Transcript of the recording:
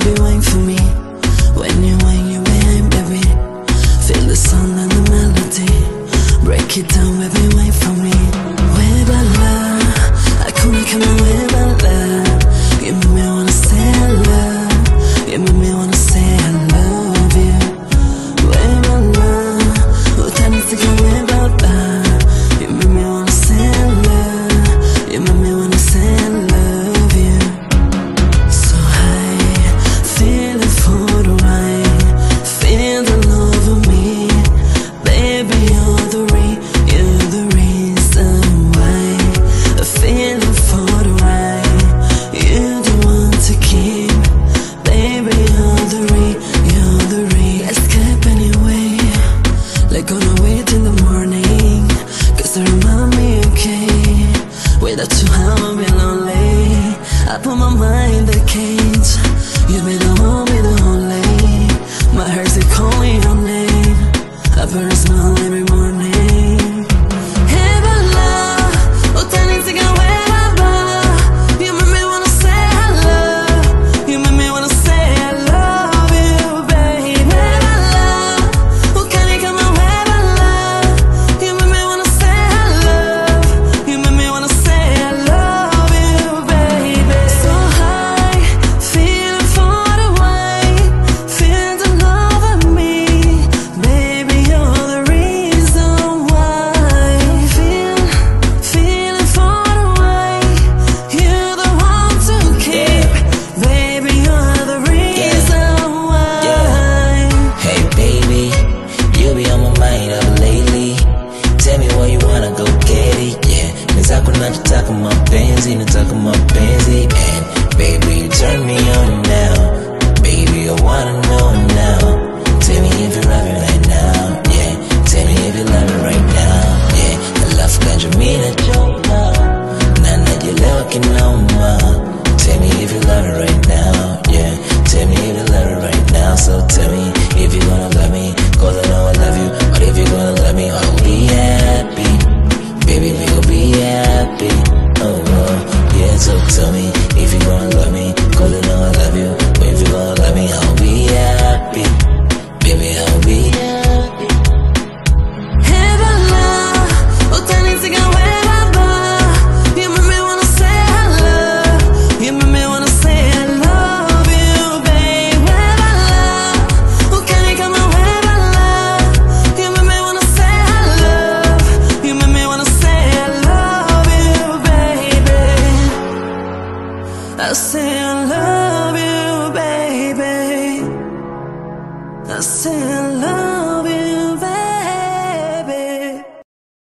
baby, wine for me. When you wine, you wine, baby. Feel the sound and the melody. Break it down, baby, wine for me. Way balla, I couldn't come on, way balla. You make me wanna say I love. You make me wanna say I love you. Way balla, oh, time is to go, way balla. You make me wanna say I love. You make me wanna say I love you. So high, feeling for the right. Feel the love of me. Baby, you're the reason why. A feeling for the right. You're the one to keep. Baby, you're the escape anyway. Like gonna wait in the morning. Cause they remind me, okay. Without you, I'll be lonely. I put my mind in the cage. You be the one, be the only. My heart's calling your name. I put a smile every morning. Hey, balla, oh, time to go away, baba. You make me wanna say I love. You make me wanna say I love you, baby. Balla, oh, can you come away, balla? You make me wanna say I love. You make me wanna say I love you, baby. So high, feeling for the white. Feel the love of me. Baby, you're the reason why. Feeling for the white. You're the one to keep. Baby, you're the reason why. Hey baby, you be on my mind up lately. Tell me where you wanna go get it, yeah. Nitaka nachotaka mapenzi, nataka mapenzi. And baby, you turn me on now. Baby, I wanna know now. Tell me if you love me right now, yeah. Tell me if you love me right now, yeah. Alafu kanja mina choma na najelewa kinoma. Tell me if you love me right now, yeah. Tell me if you love me right now. So tell me if you gonna love me, cause I know I love you. But if you gonna love me, I'll be happy. Baby, we gon' be happy. Oh, yeah, so tell me if you gonna love me, cause I know I love you. But if you gonna love me, I'll be happy. Baby, I'll be happy. Hey, balla, oh, time to go away, baba. You make me wanna say I love. You make me wanna say I love you, baby. Balla, oh, can you come away, balla? You make me wanna say I love. You make me wanna say I love you, baby. I say I love you, baby. I say I love